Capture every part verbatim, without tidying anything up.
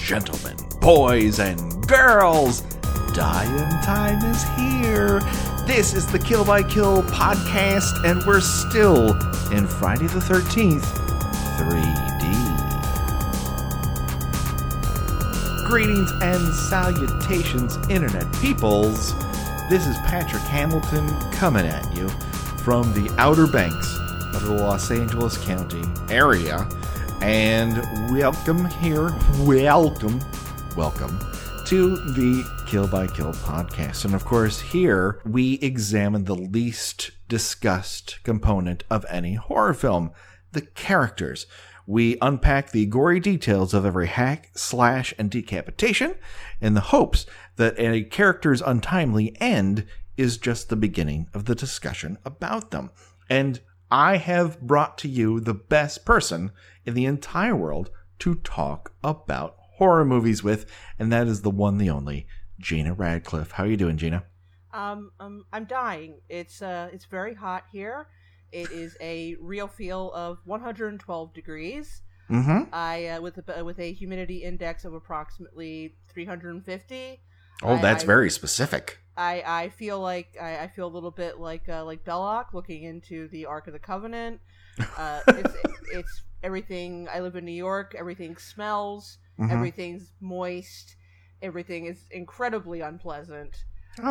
gentlemen, boys and girls, Dying Time is here. This is the Kill by Kill podcast, and we're still in Friday the thirteenth three D. Greetings and salutations, Internet peoples. This is Patrick Hamilton coming at you from the Outer Banks of the Los Angeles County area. And welcome here, welcome, welcome to the Kill by Kill podcast. And of course, here we examine the least discussed component of any horror film, the characters. We unpack the gory details of every hack, slash, and decapitation in the hopes that a character's untimely end is just the beginning of the discussion about them. And I have brought to you the best person in the entire world to talk about horror movies with, and that is the one, the only, Gina Radcliffe. How are you doing, Gina? Um, um I'm dying. It's uh, it's very hot here. It is a real feel of one hundred twelve degrees. Mm-hmm. I uh, with a with a humidity index of approximately three hundred fifty. Oh, I, that's I, very specific. I, I feel like I, I feel a little bit like uh, like Belloc looking into the Ark of the Covenant. Uh, it's, it's everything. I live in New York. Everything smells. Mm-hmm. Everything's moist. Everything is incredibly unpleasant.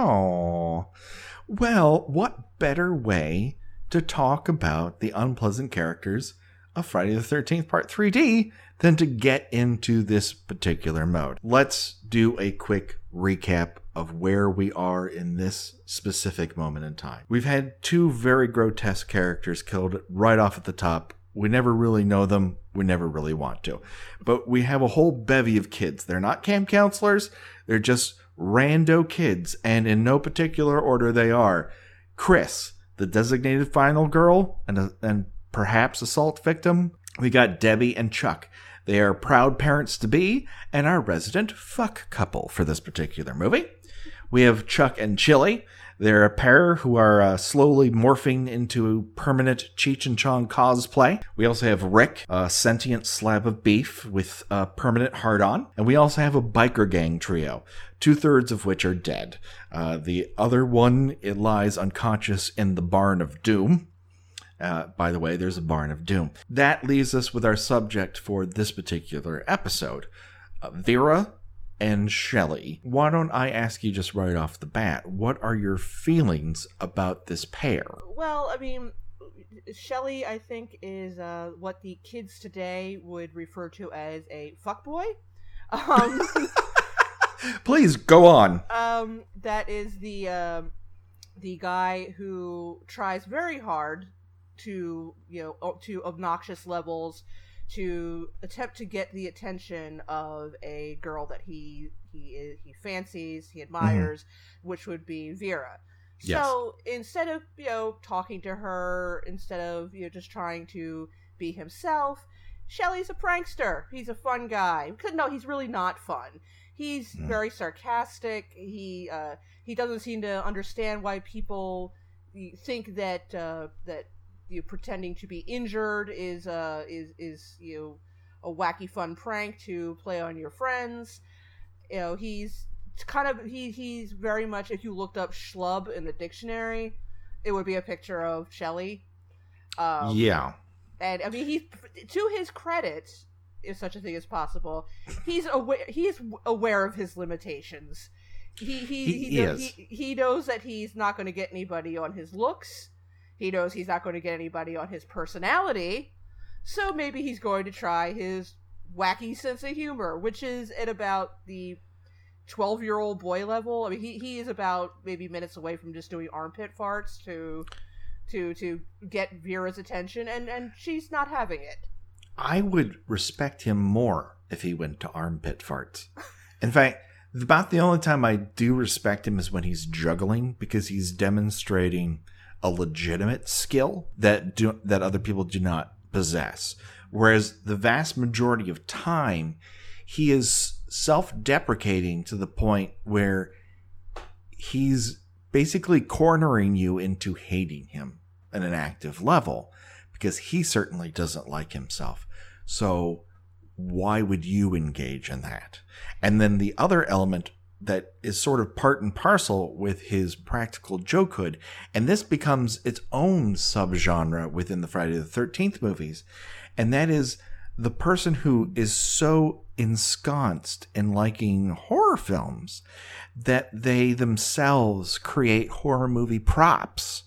Oh, well, what better way to talk about the unpleasant characters of Friday the thirteenth Part three D than to get into this particular mode. Let's do a quick recap of where we are in this specific moment in time. We've had two very grotesque characters killed right off at the top. We never really know them. We never really want to. But we have a whole bevy of kids. They're not camp counselors. They're just rando kids. And in no particular order they are Chris, the designated final girl and, a, and perhaps assault victim. We got Debbie and Chuck. They are proud parents-to-be and our resident fuck couple for this particular movie. We have Chuck and Chili. They're a pair who are uh, slowly morphing into permanent Cheech and Chong cosplay. We also have Rick, a sentient slab of beef with a permanent hard-on. And we also have a biker gang trio, two-thirds of which are dead. Uh, the other one, it lies unconscious in the Barn of Doom. Uh, by the way, there's a Barn of Doom. That leaves us with our subject for this particular episode, uh, Vera and Shelley. Why don't I ask you just right off the bat, what are your feelings about this pair? Well, I mean, Shelley, I think, is uh, what the kids today would refer to as a fuckboy. Um, Please, go on. Um, that is the, uh, the guy who tries very hard to, you know, to obnoxious levels to attempt to get the attention of a girl that he he he fancies, he admires, mm-hmm. which would be Vera. Yes. So instead of, you know, talking to her, instead of, you know, just trying to be himself, Shelley's a prankster. He's a fun guy. No, he's really not fun. He's mm. very sarcastic. He uh, he doesn't seem to understand why people think that uh, that. You pretending to be injured is uh is is you know a wacky fun prank to play on your friends. You know, he's kind of he he's very much, if you looked up schlub in the dictionary, it would be a picture of Shelley. Um, yeah, and I mean, he, to his credit, if such a thing is possible, he's aware he's aware of his limitations. He he he, he, knows, he, he knows that he's not going to get anybody on his looks. He knows he's not going to get anybody on his personality, so maybe he's going to try his wacky sense of humor, which is at about the twelve-year-old boy level. I mean, he, he is about maybe minutes away from just doing armpit farts to to to get Vera's attention, and, and she's not having it. I would respect him more if he went to armpit farts. In fact, about the only time I do respect him is when he's juggling, because he's demonstrating a legitimate skill that do, that other people do not possess. Whereas the vast majority of time, he is self-deprecating to the point where he's basically cornering you into hating him at an active level, because he certainly doesn't like himself. So why would you engage in that? And then the other element that is sort of part and parcel with his practical jokehood, and this becomes its own subgenre within the Friday the thirteenth movies, and that is the person who is so ensconced in liking horror films that they themselves create horror movie props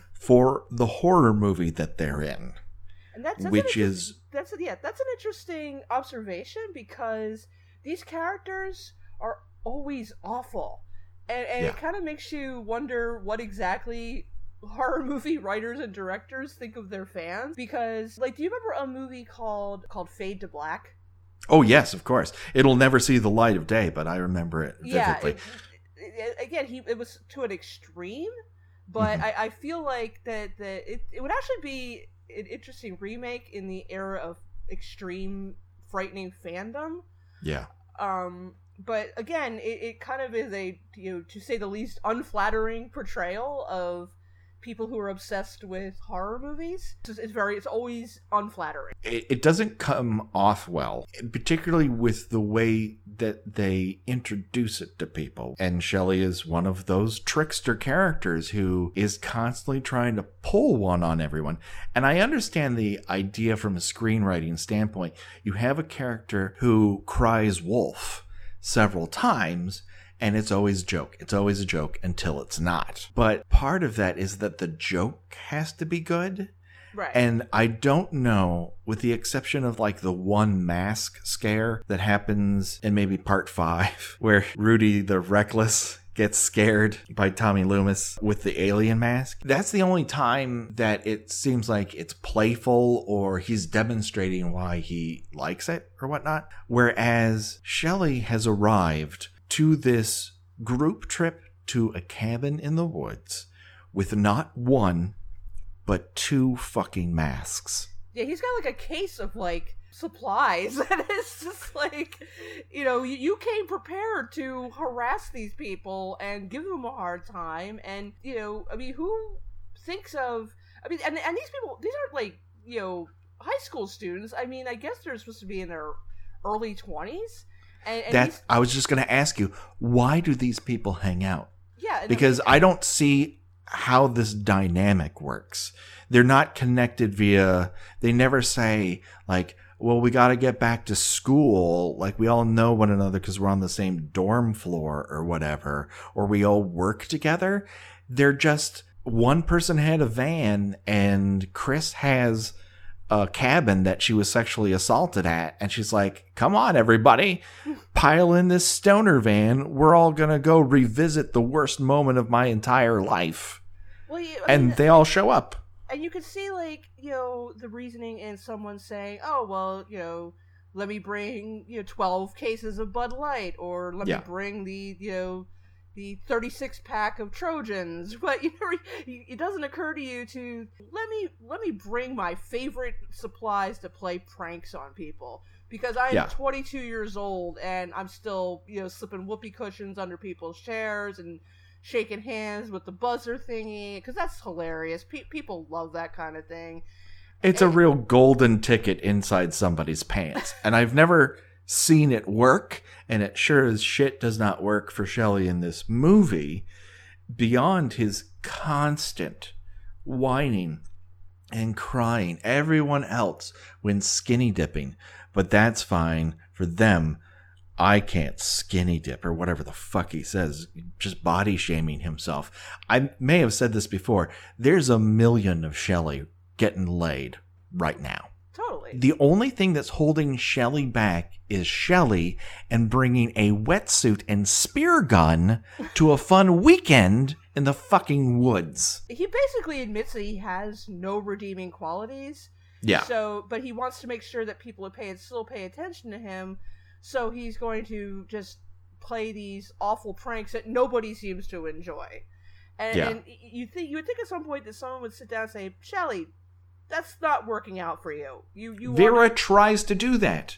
for the horror movie that they're in. And that's, that's which is that's yeah that's an interesting observation, because these characters are always awful, and, and yeah. it kind of makes you wonder what exactly horror movie writers and directors think of their fans. Because, like, do you remember a movie called called Fade to Black? Oh yes, of course. It'll never see the light of day, but I remember it vividly. Yeah, it, it, again, he it was to an extreme, but mm-hmm. I, I feel like that that it, it would actually be an interesting remake in the era of extreme, frightening fandom. Yeah. Um. But again, it, it kind of is a, you know, to say the least, unflattering portrayal of people who are obsessed with horror movies. It's, it's very, it's always unflattering. It, it doesn't come off well, particularly with the way that they introduce it to people. And Shelley is one of those trickster characters who is constantly trying to pull one on everyone. And I understand the idea from a screenwriting standpoint. You have a character who cries wolf several times, and it's always a joke. It's always a joke until it's not. But part of that is that the joke has to be good. Right. And I don't know, with the exception of like the one mask scare that happens in maybe part five, where Rudy the Reckless gets scared by Tommy Loomis with the alien mask. That's the only time that it seems like it's playful or he's demonstrating why he likes it or whatnot. Whereas Shelley has arrived to this group trip to a cabin in the woods with not one, but two fucking masks. Yeah, he's got like a case of like supplies, and it's just like, you know, you, you came prepared to harass these people and give them a hard time. And, you know, I mean, who thinks of, I mean, and, and these people, these aren't like, you know, high school students. I mean, I guess they're supposed to be in their early twenties. And, and that I was just going to ask you, why do these people hang out? Yeah, because I don't see how this dynamic works. They're not connected via, they never say like, well, we got to get back to school. Like, we all know one another because we're on the same dorm floor or whatever, or we all work together. They're just, one person had a van and Chris has a cabin that she was sexually assaulted at. And she's like, come on, everybody, pile in this stoner van. We're all going to go revisit the worst moment of my entire life. Well, you, and mean, they all show up. And you can see, like, you know, the reasoning in someone saying, oh, well, you know, let me bring, you know, twelve cases of Bud Light, or let yeah. me bring the, you know, the thirty-six pack of Trojans. But, you know, it doesn't occur to you to, let me, let me bring my favorite supplies to play pranks on people. Because I'm yeah. twenty-two years old, and I'm still, you know, slipping whoopee cushions under people's chairs, and shaking hands with the buzzer thingy, because that's hilarious. Pe- people love that kind of thing. It's and- a real golden ticket inside somebody's pants. And I've never seen it work, and it sure as shit does not work for Shelley in this movie, beyond his constant whining and crying. Everyone else went skinny dipping, but that's fine for them. I can't skinny dip, or whatever the fuck he says, just body shaming himself. I may have said this before. There's a million of Shelley getting laid right now. Totally. The only thing that's holding Shelley back is Shelley and bringing a wetsuit and spear gun to a fun weekend in the fucking woods. He basically admits that he has no redeeming qualities. Yeah. So, but he wants to make sure that people would pay still pay attention to him. So he's going to just play these awful pranks that nobody seems to enjoy. And, yeah. and you think you would think at some point that someone would sit down and say, Shelley, that's not working out for you. You, you Vera wanna- tries to do that.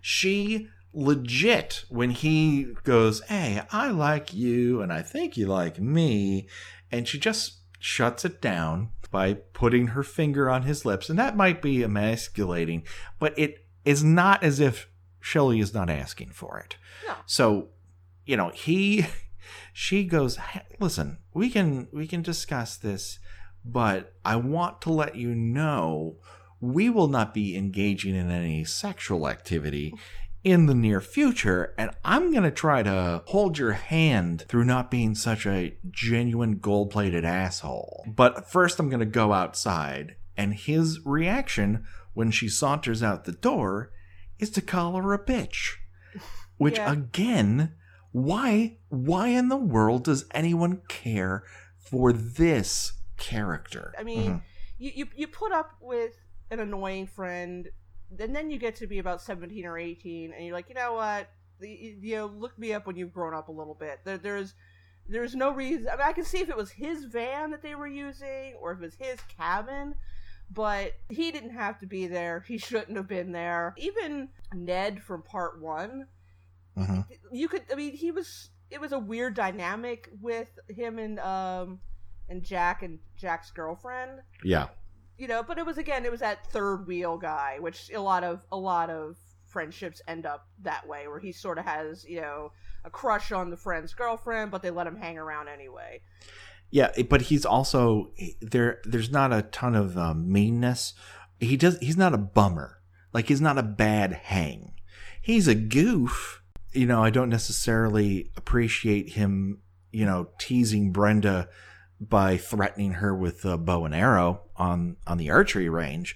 She legit, when he goes, hey, I like you, and I think you like me, and she just shuts it down by putting her finger on his lips. And that might be emasculating, but it it's not as if Shelley is not asking for it. No. So, you know, he, she goes, hey, listen, we can, we can discuss this, but I want to let you know we will not be engaging in any sexual activity in the near future, and I'm going to try to hold your hand through not being such a genuine gold-plated asshole. But first I'm going to go outside, and his reaction when she saunters out the door is to call her a bitch. Which, yeah. again, why, why in the world does anyone care for this character? I mean, mm-hmm. you, you you put up with an annoying friend, and then you get to be about seventeen or eighteen, and you're like, you know what? You, you know, look me up when you've grown up a little bit. There, there's there's no reason. I mean, I can see if it was his van that they were using, or if it was his cabin, but he didn't have to be there. He shouldn't have been there. Even Ned from part one, mm-hmm. you could. I mean, he was. It was a weird dynamic with him and um and Jack and Jack's girlfriend. Yeah. You know, but it was, again, it was that third wheel guy, which a lot of a lot of friendships end up that way, where he sort of has, you know, a crush on the friend's girlfriend, but they let him hang around anyway. Yeah, but he's also there. There's not a ton of um, meanness. He does. He's not a bummer. Like, he's not a bad hang. He's a goof. You know, I don't necessarily appreciate him, you know, teasing Brenda by threatening her with a bow and arrow on, on the archery range.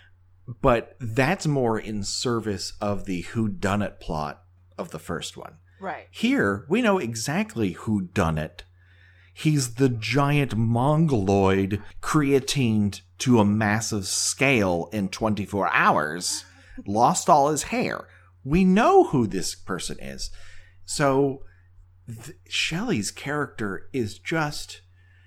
But that's more in service of the whodunit plot of the first one. Right. Here, we know exactly who done it. He's the giant mongoloid creatined to a massive scale in twenty-four hours, lost all his hair. We know who this person is. So th- Shelley's character is just...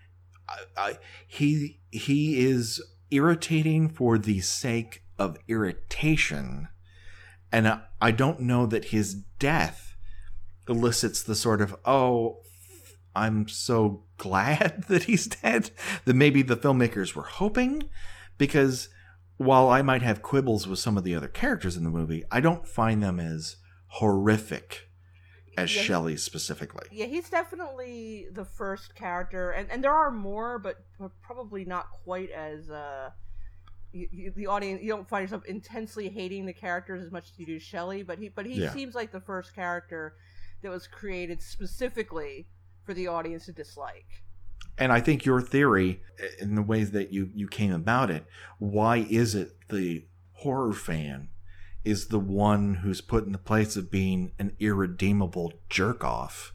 I, I, he he is irritating for the sake of irritation, and I, I don't know that his death elicits the sort of, oh, I'm so glad that he's dead, that maybe the filmmakers were hoping, because while I might have quibbles with some of the other characters in the movie, I don't find them as horrific as yeah, Shelley specifically. Yeah, he's definitely the first character, and, and there are more, but, but probably not quite as, uh, you, you, the audience, you don't find yourself intensely hating the characters as much as you do Shelley, but he, but he yeah. seems like the first character that was created specifically for the audience to dislike. And I think your theory, in the ways that you, you came about it, why is it the horror fan is the one who's put in the place of being an irredeemable jerk-off?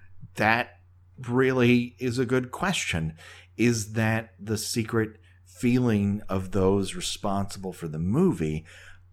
That really is a good question. Is that the secret feeling of those responsible for the movie?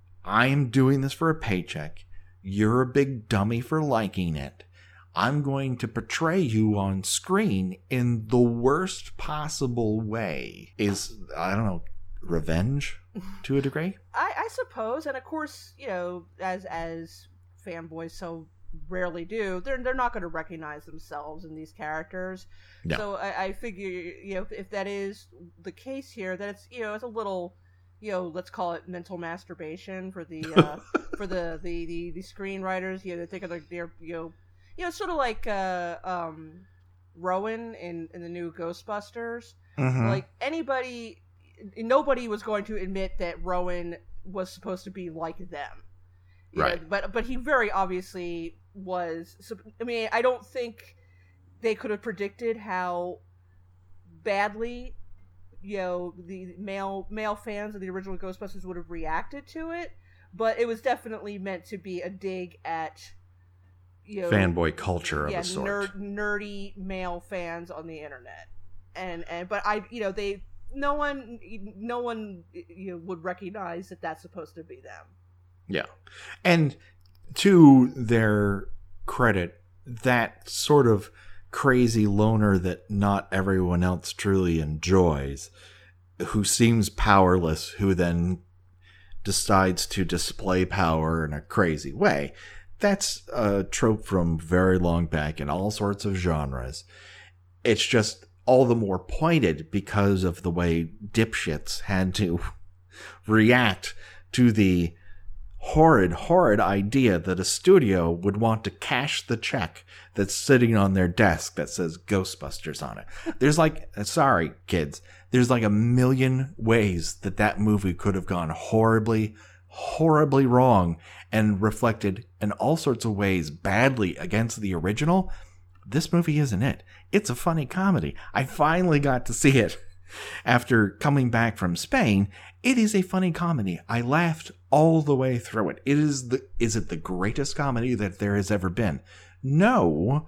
I'm doing this for a paycheck. You're a big dummy for liking it. I'm going to portray you on screen in the worst possible way. Is, I don't know, revenge to a degree? I, I suppose, and of course, you know, as as fanboys so rarely do, they're they're not going to recognize themselves in these characters. No. So I, I figure, you know, if that is the case here, that it's, you know, it's a little, you know, let's call it mental masturbation for the uh, for the, the, the, the screenwriters. You know, they think of their, their you know, you know, sort of like uh, um, Rowan in in the new Ghostbusters. Mm-hmm. Like anybody. Nobody was going to admit that Rowan was supposed to be like them. Right. Know, but but he very obviously was. I mean, I don't think they could have predicted how badly, you know, the male male fans of the original Ghostbusters would have reacted to it. But it was definitely meant to be a dig at, you know, fanboy culture of yeah, a sort. Nerd, nerdy male fans on the internet. And and but I, you know, they. No one, no one, you know, would recognize that that's supposed to be them. Yeah, and to their credit, that sort of crazy loner that not everyone else truly enjoys, who seems powerless, who then decides to display power in a crazy way. That's a trope from very long back in all sorts of genres. It's just all the more pointed because of the way dipshits had to react to the horrid, horrid idea that a studio would want to cash the check that's sitting on their desk that says Ghostbusters on it. There's like, sorry, kids, there's like a million ways that that movie could have gone horribly, horribly wrong and reflected in all sorts of ways badly against the original. This movie isn't it. It's a funny comedy. I finally got to see it after coming back from Spain. It is a funny comedy. I laughed all the way through it. It is the is it the greatest comedy that there has ever been? No,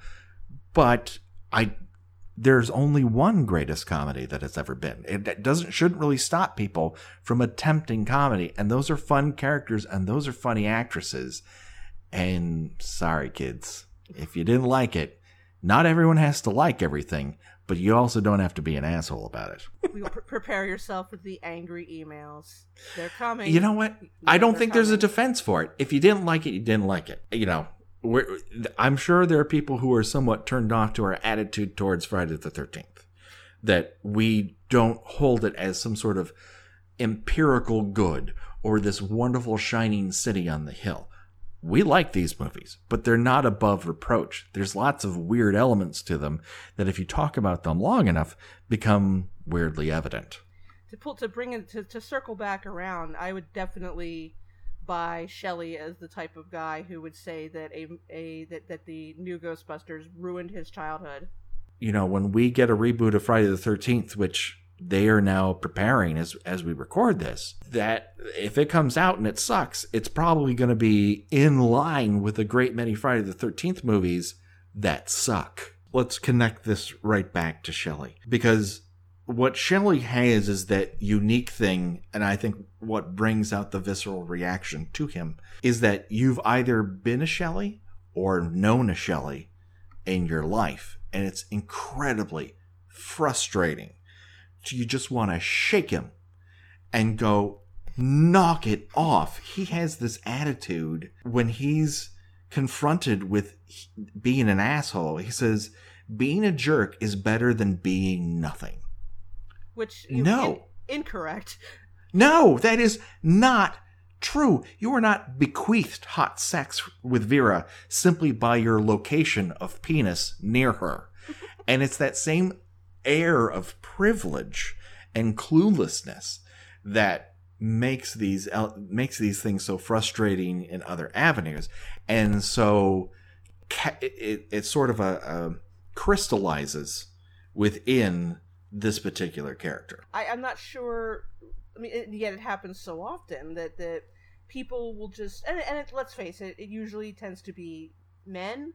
but I there's only one greatest comedy that has ever been. It doesn't shouldn't really stop people from attempting comedy, and those are fun characters and those are funny actresses. And sorry, kids, if you didn't like it, not everyone has to like everything. But you also don't have to be an asshole about it. We will pre- prepare yourself with the angry emails. They're coming. You know what? Yeah, I don't think coming. There's a defense for it. If you didn't like it, you didn't like it. You know, we're, I'm sure there are people who are somewhat turned off to our attitude towards Friday the thirteenth. That we don't hold it as some sort of empirical good or this wonderful shining city on the hill. We like these movies, but they're not above reproach. There's lots of weird elements to them that if you talk about them long enough, become weirdly evident. To pull, to bring it, to, to circle back around, I would definitely buy Shelley as the type of guy who would say that a, a that, that the new Ghostbusters ruined his childhood. You know, when we get a reboot of Friday the thirteenth, which they are now preparing as as we record this, that if it comes out and it sucks, it's probably going to be in line with a great many Friday the thirteenth movies that suck. Let's connect this right back to Shelley, because what Shelley has is that unique thing, and I think what brings out the visceral reaction to him is that you've either been a Shelley or known a Shelley in your life, and it's incredibly frustrating. You just want to shake him and go, knock it off. He has this attitude when he's confronted with being an asshole. He says, being a jerk is better than being nothing. Which, you, no. In, incorrect. No, that is not true. You are not bequeathed hot sex with Vera simply by your location of penis near her. And it's that same air of privilege and cluelessness that makes these makes these things so frustrating in other avenues, and so it, it, it sort of a, a crystallizes within this particular character. I, I'm not sure. I mean, it, yet it happens so often that that people will just and, and it, let's face it, it usually tends to be men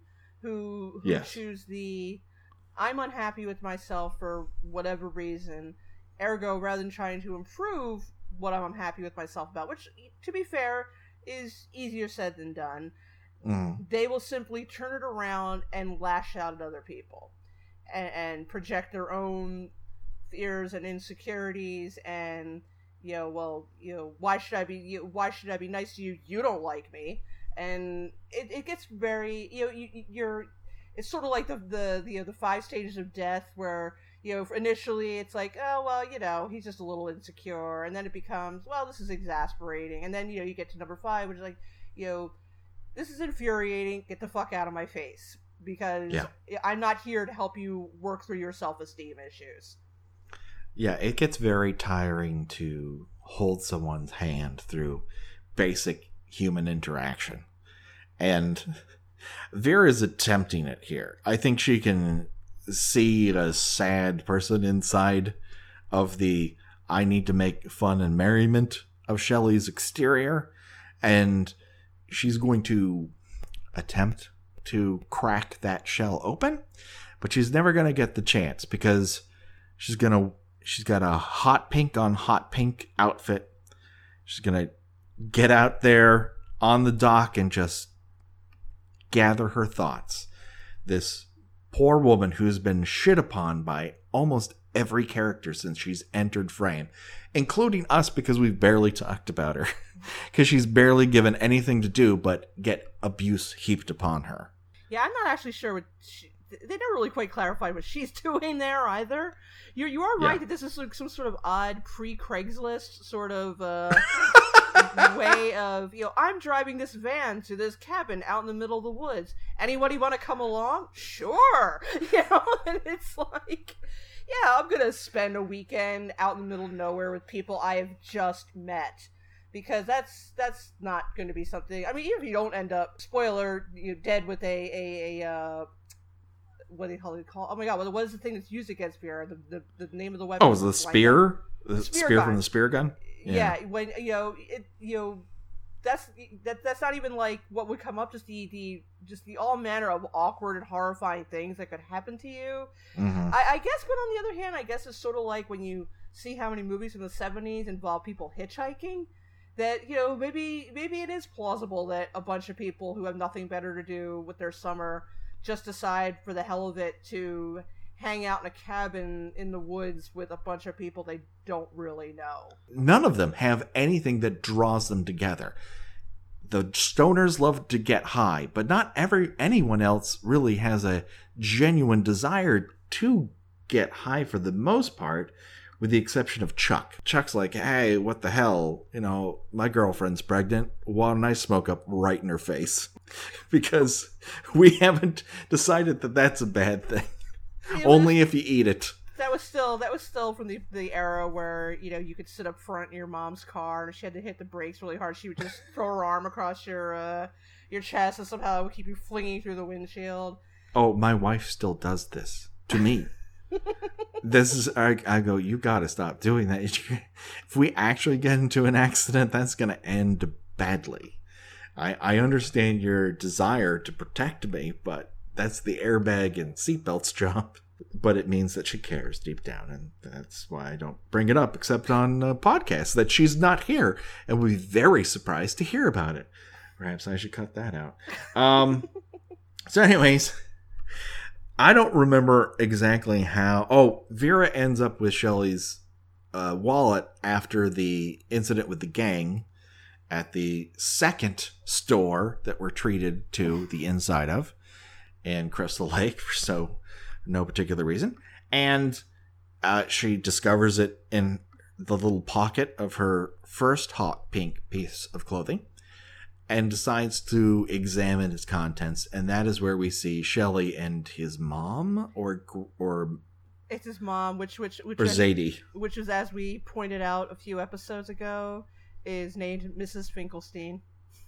who who yes. choose the I'm unhappy with myself for whatever reason, ergo, rather than trying to improve what I'm unhappy with myself about, which, to be fair, is easier said than done, mm. they will simply turn it around and lash out at other people and, and project their own fears and insecurities and, you know, well, you know, why should I be, you, why should I be nice to you? You don't like me. And it, it gets very, you know, you, you're, it's sort of like the, the, the, you know, the five stages of death where, you know, initially it's like, oh, well, you know, he's just a little insecure. And then it becomes, well, this is exasperating. And then, you know, you get to number five, which is like, you know, this is infuriating. Get the fuck out of my face. Because yeah. I'm not here to help you work through your self-esteem issues. Yeah, it gets very tiring to hold someone's hand through basic human interaction. And Vera's attempting it here. I think she can see a sad person inside of the I need to make fun and merriment of Shelley's exterior, and she's going to attempt to crack that shell open, but she's never going to get the chance because she's going to she's got a hot pink on hot pink outfit. She's going to get out there on the dock and just gather her thoughts. This poor woman who's been shit upon by almost every character since she's entered frame, including us because we've barely talked about her, because she's barely given anything to do but get abuse heaped upon her. Yeah, I'm not actually sure what she, they never really quite clarified what she's doing there either. You you are right yeah. that this is like some sort of odd pre-Craigslist sort of uh, way of, you know, I'm driving this van to this cabin out in the middle of the woods. Anybody want to come along? Sure. You know, and it's like, yeah, I'm going to spend a weekend out in the middle of nowhere with people I have just met. Because that's that's not going to be something. I mean, even if you don't end up, spoiler, you're dead with a a, a uh, what do you call it? Call? Oh my god! What, what is the thing that's used against Vera? The the, the name of the weapon? Oh, is the spear? The spear, spear from the spear gun? Yeah. yeah, when you know it, you know that's that that's not even like what would come up. Just the the just the all manner of awkward and horrifying things that could happen to you. Mm-hmm. I, I guess, but on the other hand, I guess it's sort of like when you see how many movies from the seventies involve people hitchhiking. That, you know, maybe maybe it is plausible that a bunch of people who have nothing better to do with their summer just decide for the hell of it to hang out in a cabin in the woods with a bunch of people they don't really know. None of them have anything that draws them together. The stoners love to get high, but not every anyone else really has a genuine desire to get high for the most part. With the exception of Chuck. Chuck's like, hey, what the hell? You know, my girlfriend's pregnant. Why don't I smoke up right in her face? Because we haven't decided that that's a bad thing. Yeah, Only if you eat it. That was still that was still from the, the era where, you know, you could sit up front in your mom's car and if she had to hit the brakes really hard, she would just throw her arm across your uh, your chest and somehow it would keep you flinging through the windshield. Oh, my wife still does this to me. This is I, I go you gotta stop doing that. If we actually get into an accident, that's gonna end badly. I, I understand your desire to protect me, but that's the airbag and seatbelt's job. But it means that she cares deep down, and that's why I don't bring it up except on uh, podcasts that she's not here and will be very surprised to hear about it. Perhaps I should cut that out. Um so anyways, I don't remember exactly how... Oh, Vera ends up with Shelley's uh, wallet after the incident with the gang at the second store that we're treated to the inside of in Crystal Lake for so no particular reason. And uh, she discovers it in the little pocket of her first hot pink piece of clothing. And decides to examine its contents, and that is where we see Shelley and his mom, or or it's his mom, which which which or Zadie, which is, as we pointed out a few episodes ago, is named Missus Finkelstein.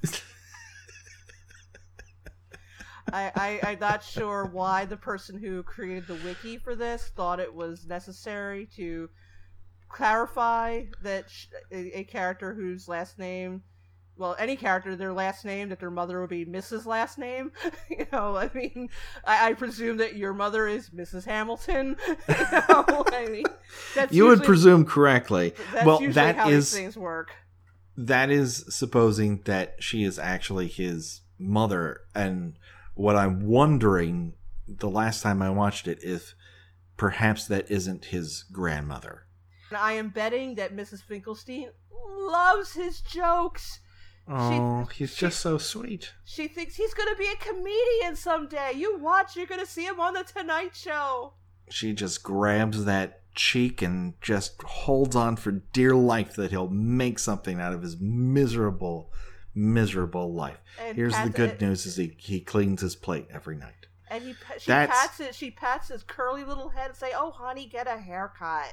I, I I'm not sure why the person who created the wiki for this thought it was necessary to clarify that a, a character whose last name. Well, any character, their last name, that their mother would be Missus last name. You know, I mean, I, I presume that your mother is Missus Hamilton. You know, I mean, that's you usually, would presume correctly. That's well, usually that how is these things work. That is supposing that she is actually his mother, and what I'm wondering the last time I watched it is perhaps that isn't his grandmother. And I am betting that Missus Finkelstein loves his jokes. Oh, she, he's she, just so sweet. She thinks he's going to be a comedian someday. You watch, you're going to see him on The Tonight Show. She just grabs that cheek and just holds on for dear life that he'll make something out of his miserable, miserable life. And Here's the good it, news is he, he cleans his plate every night. And he she That's... pats it. She pats his curly little head and say, "Oh, honey, get a haircut."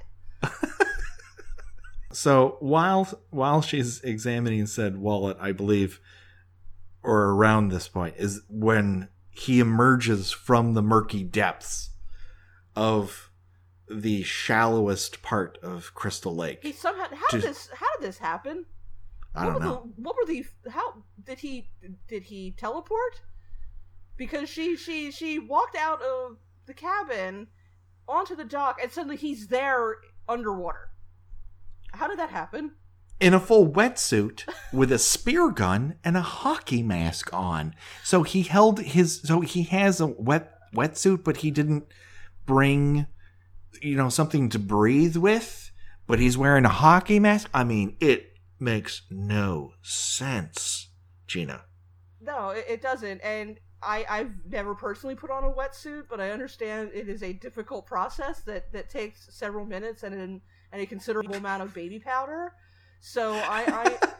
So while while she's examining said wallet, I believe, or around this point, is when he emerges from the murky depths of the shallowest part of Crystal Lake. He somehow how did this how did this happen? I what don't know. The, what were the how did he did he teleport? Because she she she walked out of the cabin onto the dock and suddenly he's there underwater. How did that happen? In a full wetsuit with a spear gun and a hockey mask on. So he held his so he has a wet wetsuit, but he didn't bring, you know, something to breathe with, but he's wearing a hockey mask. I mean, it makes no sense, Gina. No, it, it doesn't. And I, I've never personally put on a wetsuit, but I understand it is a difficult process that, that takes several minutes and an, and a considerable amount of baby powder. So I, I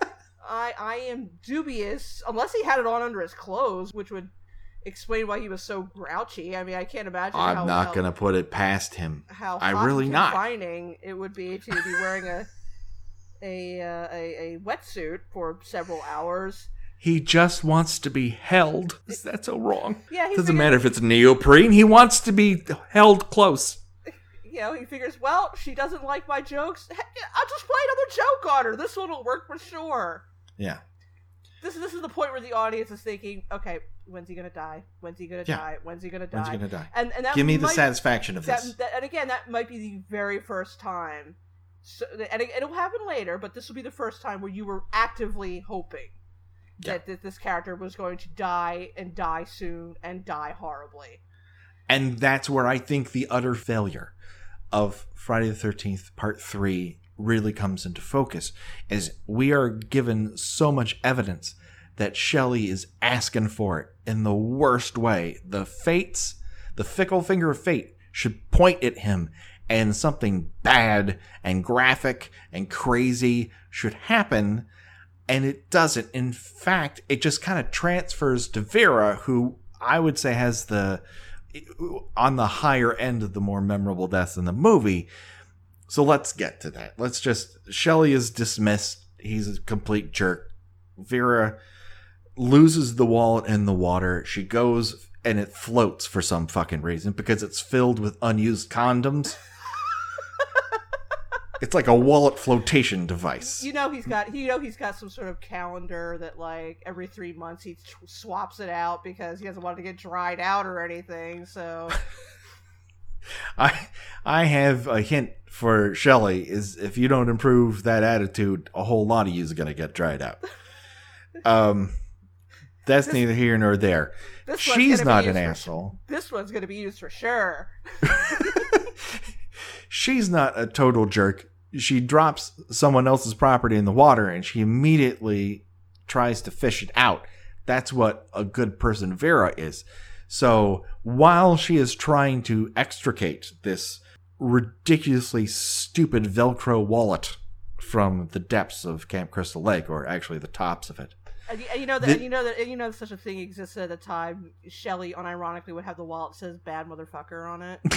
I I am dubious, unless he had it on under his clothes, which would explain why he was so grouchy. I mean, I can't imagine. I'm how, not how, gonna put it past him. How I hot really and not. confining it would be to be wearing a a, uh, a a wetsuit for several hours. He just wants to be held. Is that so wrong? Yeah, he doesn't figured, matter if it's neoprene. He wants to be held close. You know, he figures, well, she doesn't like my jokes. I'll just play another joke on her. This one will work for sure. Yeah. This this is the point where the audience is thinking, okay, when's he gonna die? When's he gonna Yeah. die? When's he gonna die? When's he gonna die? And and that Give me the might, satisfaction of that, this. that, and again, that might be the very first time. So, and it, it'll happen later, but this will be the first time where you were actively hoping Yeah. that, that this character was going to die and die soon and die horribly. And that's where I think the utter failure of Friday the thirteenth Part three really comes into focus, is we are given so much evidence that Shelley is asking for it in the worst way. The fates, the fickle finger of fate should point at him, and something bad and graphic and crazy should happen, and it doesn't. In fact, it just kind of transfers to Vera, who I would say has the on the higher end of the more memorable deaths in the movie. So let's get to that. Let's just Shelley is dismissed. He's a complete jerk. Vera loses the wallet in the water. She goes and it floats for some fucking reason because it's filled with unused condoms. It's like a wallet flotation device. You know he's got you know he's got some sort of calendar that like every three months he t- swaps it out because he doesn't want it to get dried out or anything. So I I have a hint for Shelley is if you don't improve that attitude, a whole lot of you is going to get dried out. Um, that's this, neither here nor there. She's not an asshole. For, this one's going to be used for sure. She's not a total jerk. She drops someone else's property in the water and she immediately tries to fish it out. That's what a good person Vera is. So while she is trying to extricate this ridiculously stupid Velcro wallet from the depths of Camp Crystal Lake, or actually the tops of it. And you, and you know that, the, and you know that, and you know such a thing existed at the time. Shelley, unironically, would have the wallet that says "bad motherfucker" on it.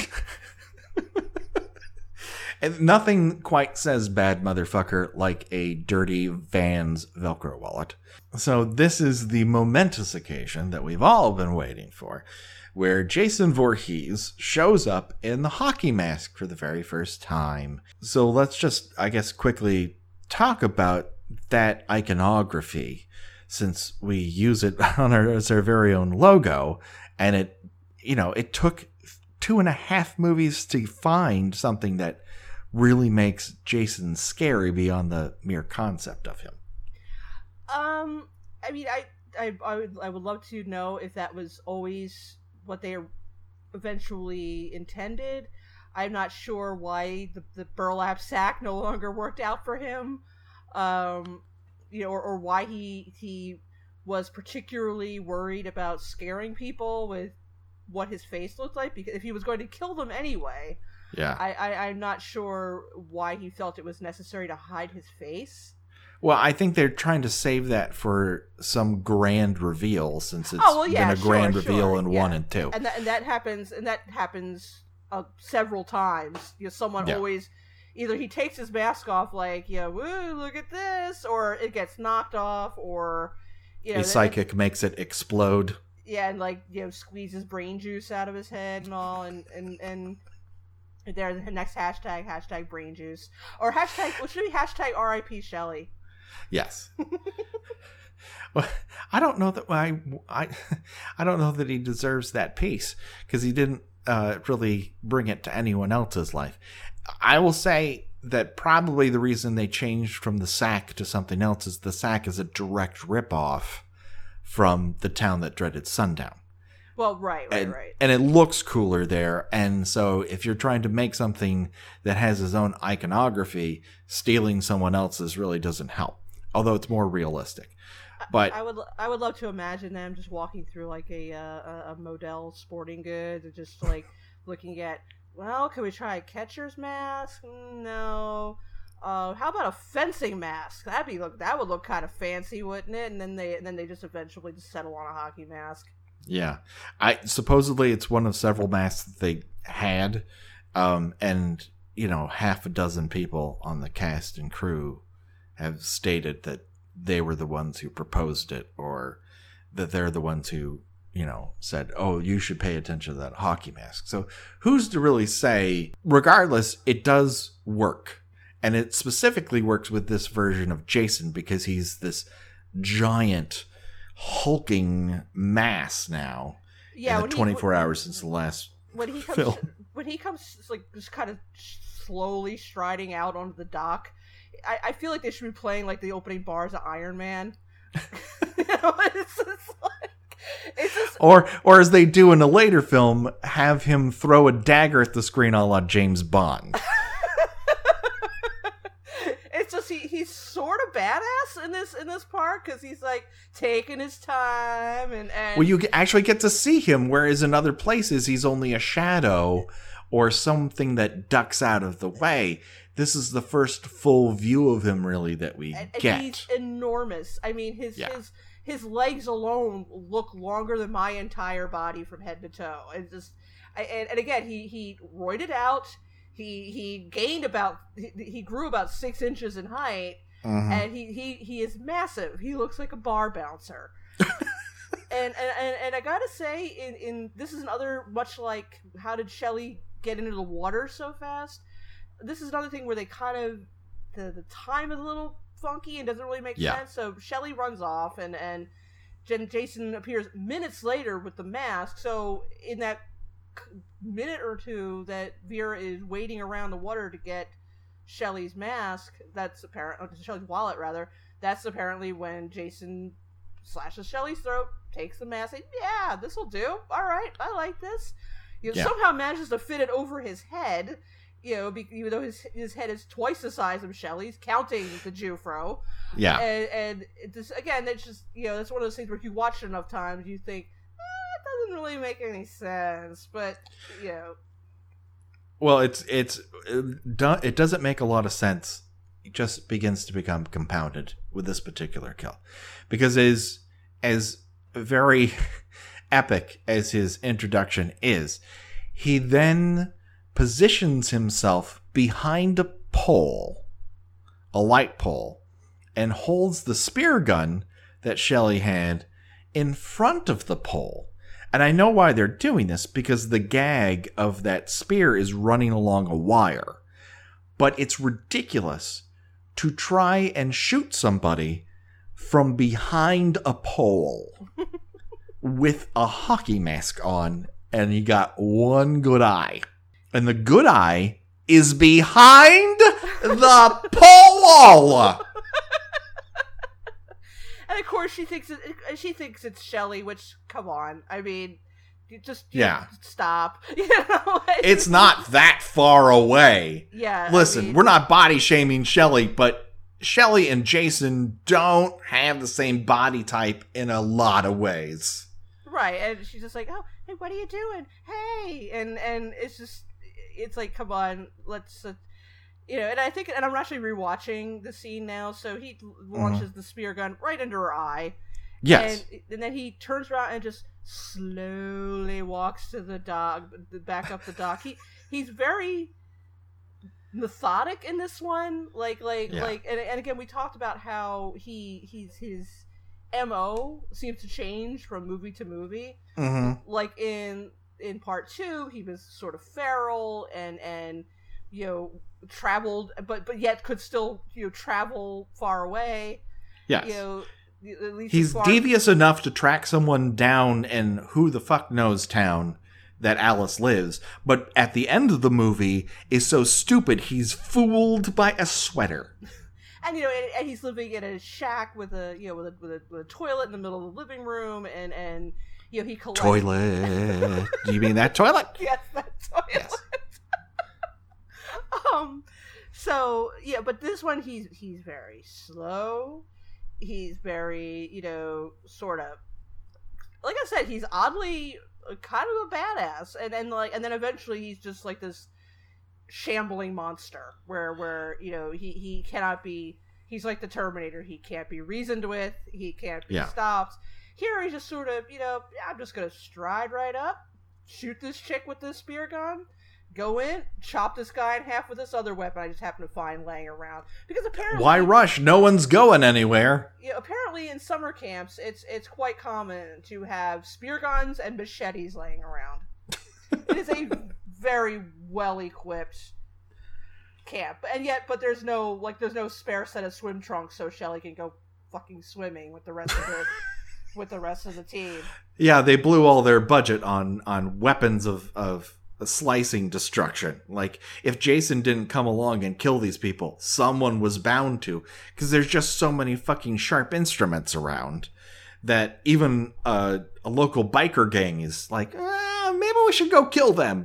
And nothing quite says bad motherfucker like a dirty Vans Velcro wallet. So this is the momentous occasion that we've all been waiting for, where Jason Voorhees shows up in the hockey mask for the very first time. So let's just, I guess, quickly talk about that iconography, since we use it on our, as our very own logo, and it, you know, it took two and a half movies to find something that really makes Jason scary beyond the mere concept of him. Um, I mean, I, I, I would, I would love to know if that was always what they eventually intended. I'm not sure why the, the burlap sack no longer worked out for him. Um, you know, or, or why he he was particularly worried about scaring people with what his face looked like. Because if he was going to kill them anyway. Yeah, I, I, I'm not sure why he felt it was necessary to hide his face. Well, I think they're trying to save that for some grand reveal, since it's oh, well, yeah, been a grand sure, reveal sure, in yeah. one and two. And that, and that happens, and that happens uh, several times. You know, someone yeah. always, either he takes his mask off, like, you know, woo, look at this, or it gets knocked off, or, you know. A psychic makes it explode. Yeah, and, like, you know, squeezes brain juice out of his head and all, and, and, and there's the next hashtag, hashtag brain juice. Or hashtag, what should be hashtag R I P Shelley? Yes. Well, I don't know that I, I, I don't know that he deserves that piece, because he didn't uh, really bring it to anyone else's life. I will say that probably the reason they changed from the sack to something else is the sack is a direct ripoff from The Town That Dreaded Sundown. Well, right, right, and, right. And it looks cooler there. And so if you're trying to make something that has its own iconography, stealing someone else's really doesn't help. Although it's more realistic. But I, I would I would love to imagine them just walking through like a uh, a Model Sporting Goods and just like looking at, well, can we try a catcher's mask? No. Uh, how about a fencing mask? That'd be look. That would look kind of fancy, wouldn't it? And then they, and then they just eventually just settle on a hockey mask. Yeah, I supposedly it's one of several masks that they had, um, and you know, half a dozen people on the cast and crew have stated that they were the ones who proposed it, or that they're the ones who, you know, said, "Oh, you should pay attention to that hockey mask." So who's to really say? Regardless, it does work. And it specifically works with this version of Jason because he's this giant, hulking mass now. Yeah, in the when twenty-four he, hours since the last when he comes, film. when he comes, like just kind of slowly striding out onto the dock. I, I feel like they should be playing like the opening bars of Iron Man. You know, it's just like, it's just... Or, or as they do in a later film, have him throw a dagger at the screen a la James Bond. It's just he, he's sort of badass in this in this part because he's like taking his time and, and well, you actually get to see him, whereas in other places he's only a shadow or something that ducks out of the way. This is the first full view of him, really, that we and, get. And he's enormous. I mean, his yeah. his his legs alone look longer than my entire body from head to toe. It's just, I, and, and again, he he roided out. He he gained about he, he grew about six inches in height, mm-hmm. and he, he he is massive. He looks like a bar bouncer. and, and and and I gotta say, in in this is another much like how did Shelley get into the water so fast? This is another thing where they kind of the the time is a little funky and doesn't really make yeah. sense. So Shelley runs off, and and Jen, Jason appears minutes later with the mask. So in that minute or two that Vera is waiting around the water to get Shelley's mask, that's apparent, Shelley's wallet rather, that's apparently when Jason slashes Shelley's throat, takes the mask, and yeah, this will do. All right, I like this. You know, yeah. Somehow manages to fit it over his head, you know, be, even though his his head is twice the size of Shelley's, counting the Jufro. Yeah. And, and it just, again, it's just, you know, it's one of those things where if you watch it enough times, you think, doesn't really make any sense, but you know. Well, it's it's it doesn't make a lot of sense. It just begins to become compounded with this particular kill, because as as very epic as his introduction is, he then positions himself behind a pole, a light pole, and holds the spear gun that Shelley had in front of the pole. And I know why they're doing this, because the gag of that spear is running along a wire. But it's ridiculous to try and shoot somebody from behind a pole with a hockey mask on, and you got one good eye. And the good eye is behind the pole! And of course, she thinks it, she thinks it's Shelley. Which, come on, I mean, you just you yeah, stop. You know, it's not that far away. Yeah, listen, I mean, we're not body shaming Shelley, but Shelley and Jason don't have the same body type in a lot of ways. Right, and she's just like, "Oh, hey, what are you doing? Hey," and and it's just, it's like, come on, let's. Uh, You know, and I think, and I'm actually rewatching the scene now. So he launches mm-hmm. the spear gun right into her eye. Yes, and, and then he turns around and just slowly walks to the dock, back up the dock. He he's very methodic in this one. Like like yeah. like, and, and again, we talked about how he he's his M O seems to change from movie to movie. Mm-hmm. Like in in part two, he was sort of feral and and you know. traveled but but yet could still, you know, travel far away. Yes. You know, at least he's far... devious enough to track someone down in who the fuck knows town that Alice lives, but at the end of the movie is so stupid he's fooled by a sweater. And you know, and, and he's living in a shack with a you know with a, with a with a toilet in the middle of the living room, and and you know he collects toilet. Do you mean that toilet? Yes, that toilet. Yes. Um, so yeah, but this one he's he's very slow. He's very, you know, sort of, like I said, he's oddly kind of a badass, and and like and then eventually he's just like this shambling monster where where you know he he cannot be. He's like the Terminator. He can't be reasoned with. He can't be Yeah. stopped. Here he's just sort of, you know, I'm just gonna stride right up, shoot this chick with this spear gun, go in, chop this guy in half with this other weapon I just happen to find laying around. Because apparently, why rush? No one's going anywhere. Yeah, apparently in summer camps, it's it's quite common to have spear guns and machetes laying around. It is a very well equipped camp, and yet, but there's no like, there's no spare set of swim trunks, so Shelly can go fucking swimming with the rest of the with the rest of the team. Yeah, they blew all their budget on on weapons of of slicing destruction. Like, if Jason didn't come along and kill these people, someone was bound to, because there's just so many fucking sharp instruments around that even uh, a local biker gang is like, eh, maybe we should go kill them.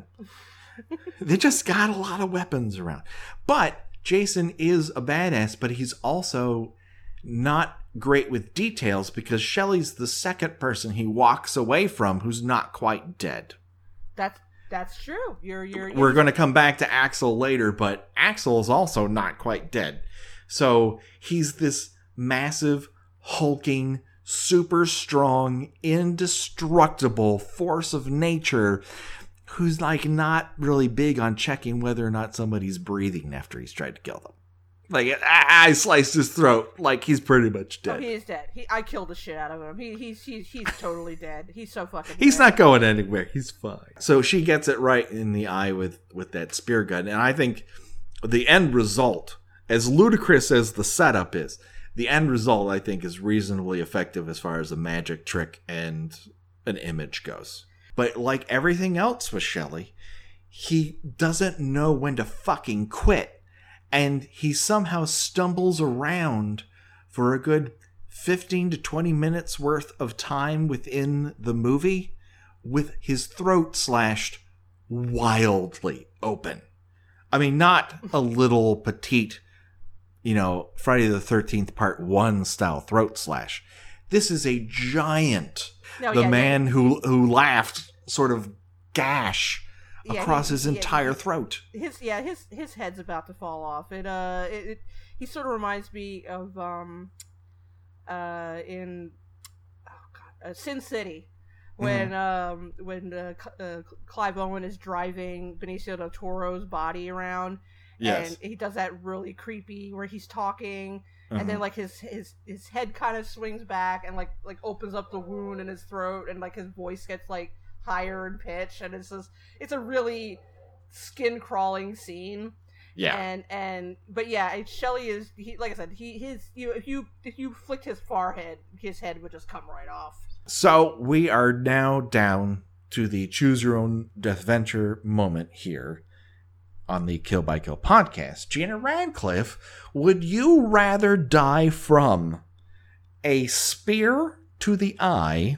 They just got a lot of weapons around. But Jason is a badass, but he's also not great with details, because Shelly's the second person he walks away from who's not quite dead. That's that's true. You're you're. you're We're going to come back to Axel later, but Axel is also not quite dead. So he's this massive, hulking, super strong, indestructible force of nature who's like not really big on checking whether or not somebody's breathing after he's tried to kill them. Like, I, I sliced his throat. Like, he's pretty much dead. Oh, he is dead. He, I killed the shit out of him. He, he's he's he's totally dead. He's so fucking. He's dead. not going anywhere. He's fine. So she gets it right in the eye with with that spear gun, and I think the end result, as ludicrous as the setup is, the end result I think is reasonably effective as far as a magic trick and an image goes. But like everything else with Shelly, he doesn't know when to fucking quit. And he somehow stumbles around for a good fifteen to twenty minutes worth of time within the movie with his throat slashed wildly open. I mean, not a little petite, you know, Friday the thirteenth Part one style throat slash. This is a giant, No, the yeah, man yeah. who who laughed sort of gash Yeah, across he- his yeah, entire he- throat. His yeah, his his head's about to fall off. It uh, it, it he sort of reminds me of um, uh, in oh god, uh, Sin City, when um when uh, Cl- uh, Clive Owen is driving Benicio del Toro's body around, Yes. and he does that really creepy where he's talking, and then Mhm. like his his his head kind of swings back and like like opens up the wound in his throat, and like his voice gets like higher in pitch, and it's just it's a really skin crawling scene. Yeah. And and but yeah, it- Shelley is he like I said, he his you if you if you flicked his forehead, his head would just come right off. So we are now down to the choose your own death venture moment here on the Kill by Kill podcast. Gina Radcliffe, would you rather die from a spear to the eye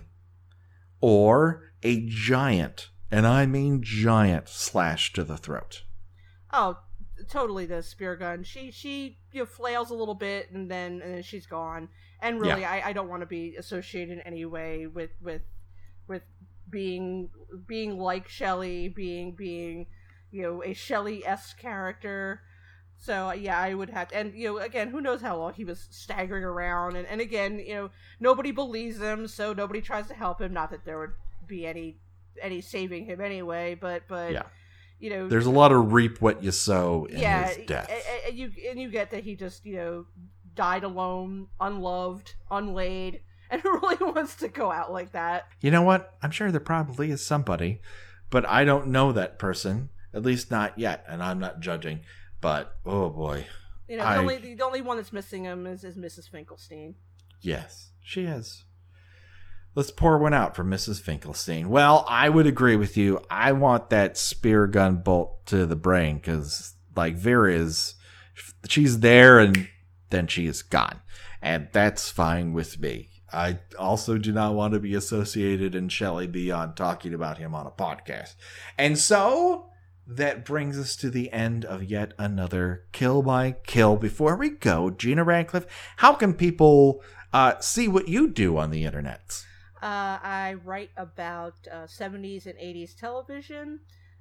or a giant, and I mean giant, slash to the throat? Oh, totally the spear gun. She she you know, flails a little bit and then and then she's gone. And really, I, I don't want to be associated in any way with with with being being like Shelley, being being you know a Shelley-esque character. So yeah, I would have to. And you know, again, who knows how long he was staggering around, and and again, you know, nobody believes him, so nobody tries to help him. Not that there would be any any saving him anyway, but but. Yeah. You know, There's a lot of reap what you sow in yeah, his death. And, and you and you get that he just you know died alone, unloved, unlaid, and who really wants to go out like that? You know what? I'm sure there probably is somebody, but I don't know that person, at least not yet, and I'm not judging. But oh boy, You know, the I- only the only one that's missing him is, is Missus Finkelstein. yes, she is. Let's pour one out for Missus Finkelstein. Well, I would agree with you. I want that spear gun bolt to the brain because, like, Vera is, she's there and then she is gone. And that's fine with me. I also do not want to be associated in Shelley beyond talking about him on a podcast. And so that brings us to the end of yet another Kill by Kill. Before we go, Gina Radcliffe, how can people uh, see what you do on the internet? Uh, I write about uh, seventies and eighties television.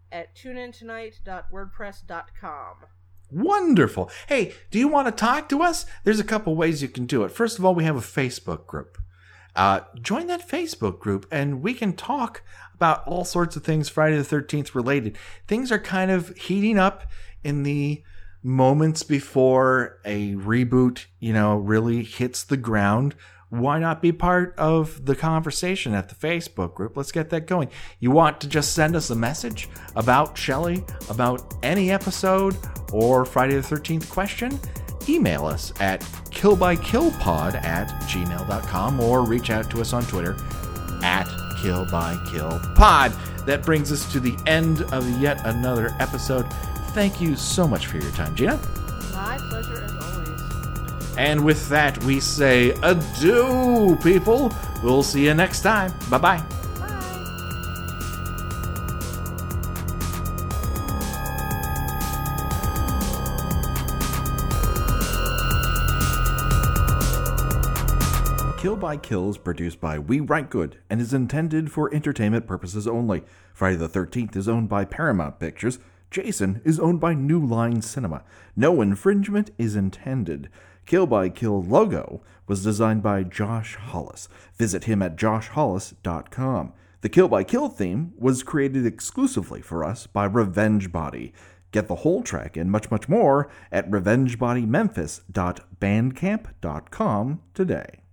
at tune in tonight dot wordpress dot com. Wonderful. Hey, do you want to talk to us? There's a couple ways you can do it. First of all, we have a Facebook group. Uh, join that Facebook group and we can talk about all sorts of things Friday the thirteenth related. Things are kind of heating up in the moments before a reboot, you know, really hits the ground. Why not be part of the conversation at the Facebook group? Let's get that going. You want to just send us a message about Shelley, about any episode or Friday the thirteenth question? Email us at killbykillpod at gmail dot com or reach out to us on Twitter at killbykillpod. That brings us to the end of yet another episode. Thank you so much for your time, Gina. My pleasure as always. And with that, we say adieu, people. We'll see you next time. Bye-bye. Kill by Kill is produced by We Write Good and is intended for entertainment purposes only. Friday the thirteenth is owned by Paramount Pictures. Jason is owned by New Line Cinema. No infringement is intended. Kill by Kill logo was designed by Josh Hollis. Visit him at josh hollis dot com. The Kill by Kill theme was created exclusively for us by Revenge Body. Get the whole track and much, much more at revenge body memphis dot bandcamp dot com today.